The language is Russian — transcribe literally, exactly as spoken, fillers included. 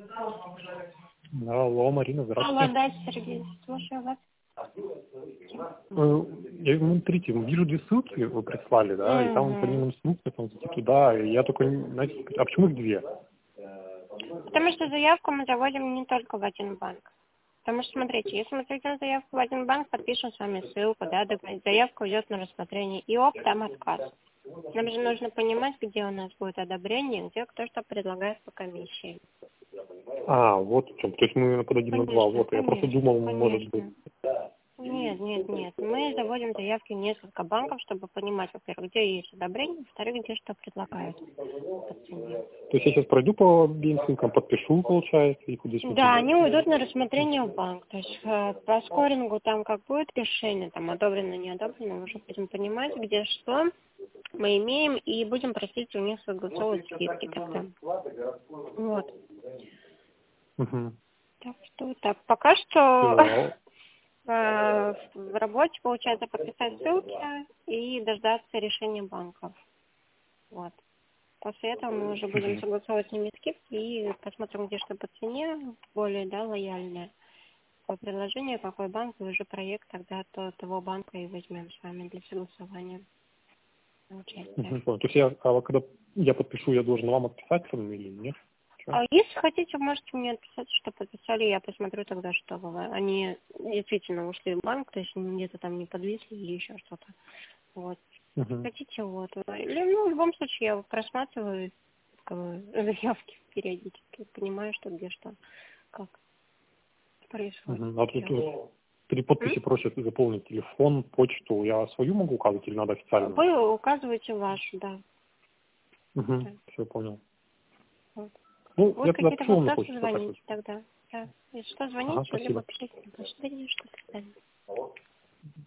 Да, алло, Марина, здравствуйте. Алло, да, Сергей, слушаю вас. Э, Я, ну, смотрите, вижу две ссылки вы прислали, да, и там по ним инструкция, там зайти туда, и я только, не- знаете, а почему их две? Потому что заявку мы заводим не только в один банк. Потому что, смотрите, если мы заведем заявку в один банк, подпишем с вами ссылку, да, договорились, заявка идет на рассмотрение, и оп, там отказ. Нам же нужно понимать, где у нас будет одобрение, где кто что предлагает по комиссии. А, вот в чем. То есть мы подадим на два, Конечно, вот. Я просто конечно, думал, может быть. конечно. Нет, нет, нет. Мы заводим заявки в несколько банков, чтобы понимать, во-первых, где есть одобрение, во-вторых, где что предлагают по цене. То есть я сейчас пройду по обеим ссылкам, подпишу, получается, и куда сюда. Да, они уйдут на рассмотрение в банк. То есть э, по скорингу там как будет решение, там одобрено, не одобрено, мы уже будем понимать, где что мы имеем, и будем просить у них согласовывать скидки тогда. Вот. Угу. Так что так, пока что э, в работе получается подписать ссылки и дождаться решения банков. Вот. После этого мы уже будем согласовывать с ними скидки и посмотрим, где что по цене, более, да, лояльное. Какое предложение, какой банк, и уже проект тогда то, того банка и возьмем с вами для согласования. Участия. Угу. То есть я, а когда я подпишу, я должен вам отписать там или нет? Чё? А если хотите, можете мне отписать, что подписали, я посмотрю тогда, что вы. Они действительно ушли в банк, то есть где-то там не подвисли или еще что-то. Вот. Угу. Хотите, вот. Или, ну, в любом случае, я просматриваю как бы, заявки периодически, понимаю, что где что, как происходит. Угу. А тут Всё. вот при подписи М? просят заполнить телефон, почту. Я свою могу указывать или надо официально? Вы указываете вашу, да. Угу. Да. Все, понял. Вот. Ну, Будут я тогда какие-то пишу вам на вопросы, почту, как звоните хотите. тогда. Да. Если что, Ага, звоните, либо спасибо. пишите на почту, что-то.